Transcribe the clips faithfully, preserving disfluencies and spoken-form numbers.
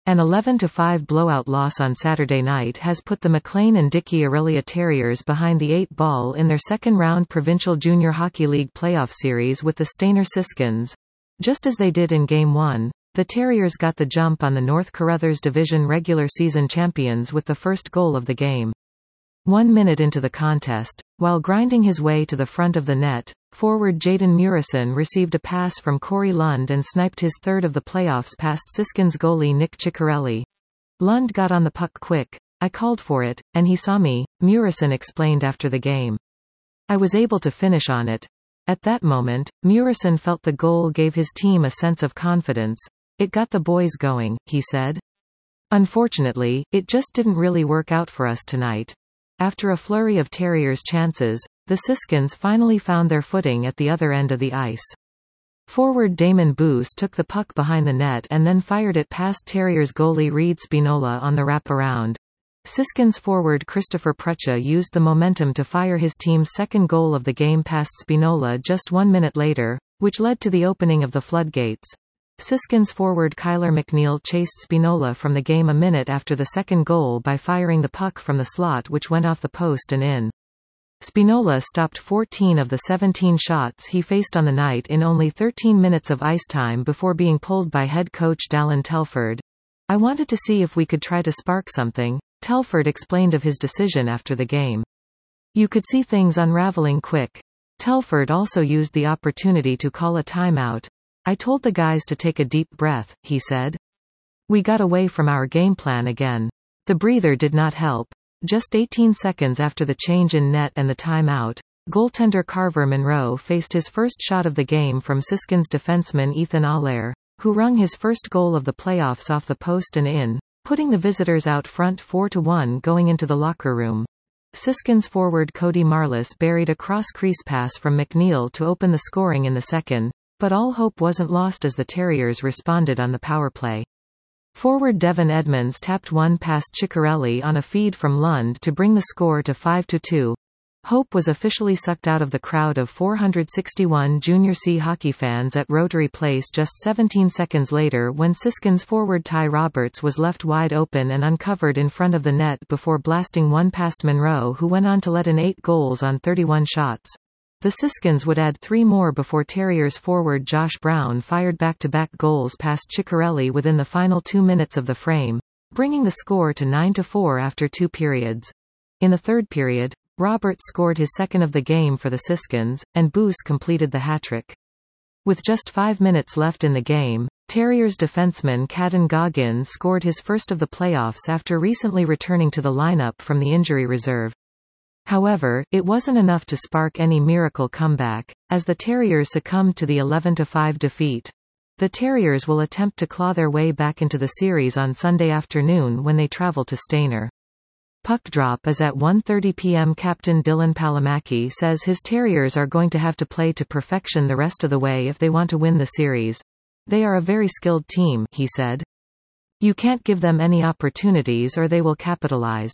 An eleven to five blowout loss on Saturday night has put the McLean and Dickey Aurelia Terriers behind the eight ball in their second-round Provincial Junior Hockey League playoff series with the Stayner Siskins. Just as they did in Game one, the Terriers got the jump on the North Carruthers Division regular season champions with the first goal of the game. One minute into the contest, while grinding his way to the front of the net, forward Jayden Murison received a pass from Corey Lund and sniped his third of the playoffs past Siskins goalie Nick Ciccarelli. Lund got on the puck quick. "I called for it, and he saw me," Murison explained after the game. "I was able to finish on it." At that moment, Murison felt the goal gave his team a sense of confidence. "It got the boys going," he said. "Unfortunately, it just didn't really work out for us tonight." After a flurry of Terriers' chances, the Siskins finally found their footing at the other end of the ice. Forward Damon Boos took the puck behind the net and then fired it past Terriers goalie Reed Spinola on the wraparound. Siskins forward Christopher Prucha used the momentum to fire his team's second goal of the game past Spinola just one minute later, which led to the opening of the floodgates. Siskins forward Kyler McNeil chased Spinola from the game a minute after the second goal by firing the puck from the slot, which went off the post and in. Spinola stopped fourteen of the seventeen shots he faced on the night in only thirteen minutes of ice time before being pulled by head coach Dallin Telford. "I wanted to see if we could try to spark something," Telford explained of his decision after the game. "You could see things unraveling quick." Telford also used the opportunity to call a timeout. "I told the guys to take a deep breath," he said. "We got away from our game plan again. The breather did not help." Just eighteen seconds after the change in net and the timeout, goaltender Carver Monroe faced his first shot of the game from Siskins defenseman Ethan Allaire, who wrung his first goal of the playoffs off the post and in, putting the visitors out front four to one going into the locker room. Siskins forward Cody Marlis buried a cross-crease pass from McNeil to open the scoring in the second, but all hope wasn't lost as the Terriers responded on the power play. Forward Devon Edmonds tapped one past Ciccarelli on a feed from Lund to bring the score to five to two. Hope was officially sucked out of the crowd of four hundred sixty-one Junior C hockey fans at Rotary Place just seventeen seconds later when Siskins forward Ty Roberts was left wide open and uncovered in front of the net before blasting one past Monroe, who went on to let in eight goals on thirty-one shots. The Siskins would add three more before Terriers forward Josh Brown fired back-to-back goals past Ciccarelli within the final two minutes of the frame, bringing the score to nine to four after two periods. In the third period, Roberts scored his second of the game for the Siskins, and Boos completed the hat-trick. With just five minutes left in the game, Terriers defenseman Caden Goggins scored his first of the playoffs after recently returning to the lineup from the injury reserve. However, it wasn't enough to spark any miracle comeback, as the Terriers succumbed to the eleven to five defeat. The Terriers will attempt to claw their way back into the series on Sunday afternoon when they travel to Stayner. Puck drop is at one thirty p m Captain Dylan Palomaki says his Terriers are going to have to play to perfection the rest of the way if they want to win the series. "They are a very skilled team," he said. "You can't give them any opportunities or they will capitalize."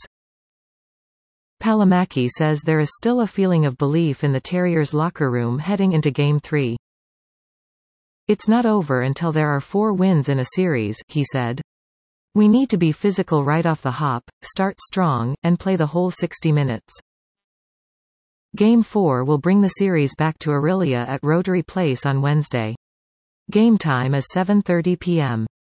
Palomaki says there is still a feeling of belief in the Terriers' locker room heading into Game three. "It's not over until there are four wins in a series," he said. "We need to be physical right off the hop, start strong, and play the whole sixty minutes." Game four will bring the series back to Aurelia at Rotary Place on Wednesday. Game time is seven thirty p m